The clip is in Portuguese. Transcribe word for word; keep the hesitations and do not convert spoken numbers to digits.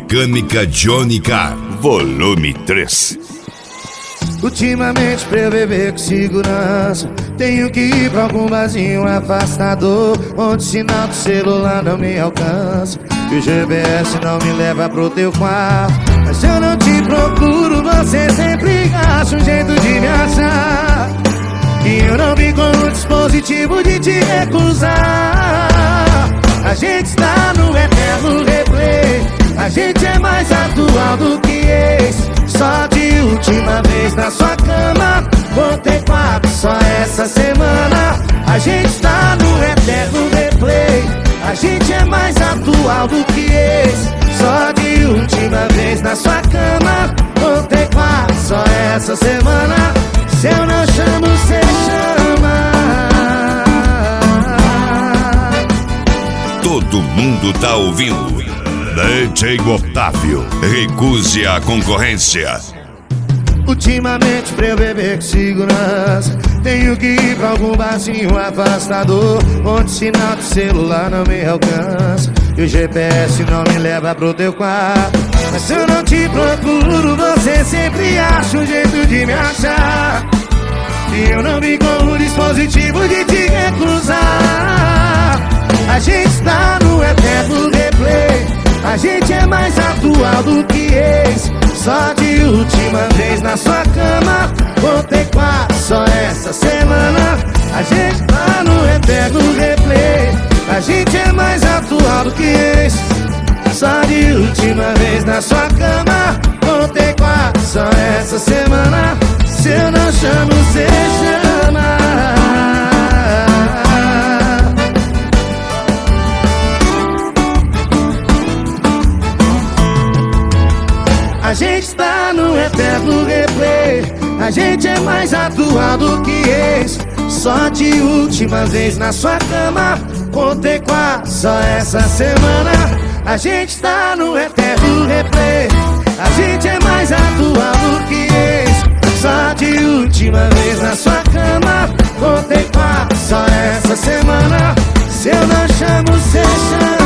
Mecânica Johnny Car, volume três. Ultimamente pra eu beber com segurança, tenho que ir pra algum barzinho afastador, onde o sinal do celular não me alcança e o G P S não me leva pro teu quarto. Mas se eu não te procuro, você sempre acha um jeito de me achar, e eu não vim com o dispositivo de te recusar. A gente está no eterno replay, a gente é mais atual do que ex. Só de última vez na sua cama, contei quatro só essa semana. A gente está no eterno replay, a gente é mais atual do que ex. Só de última vez na sua cama, contei quatro só essa semana. Se eu não chamo, cê chama. Todo mundo tá ouvindo. D J Otávio, recuse a concorrência. Ultimamente pra eu beber com segurança, tenho que ir pra algum barzinho afastador, onde o sinal do celular não me alcança e o G P S não me leva pro teu quarto. Mas se eu não te procuro, você sempre acha um jeito de me achar, e eu não vim com o dispositivo de te recusar. A gente está no eterno replay, a gente é mais atual do que ex. Só de última vez na sua cama, contei quatro só essa semana. A gente tá no eterno replay, a gente é mais atual do que ex. Só de última vez na sua cama, contei quatro só essa semana. Se eu não chamo, cê chama. A gente está no eterno replay, a gente é mais atual do que ex. Só de última vez na sua cama, contei quatro só essa semana. A gente está no eterno replay, a gente é mais atual do que ex. Só de última vez na sua cama, contei quatro só essa semana. Se eu não chamo, cê chama.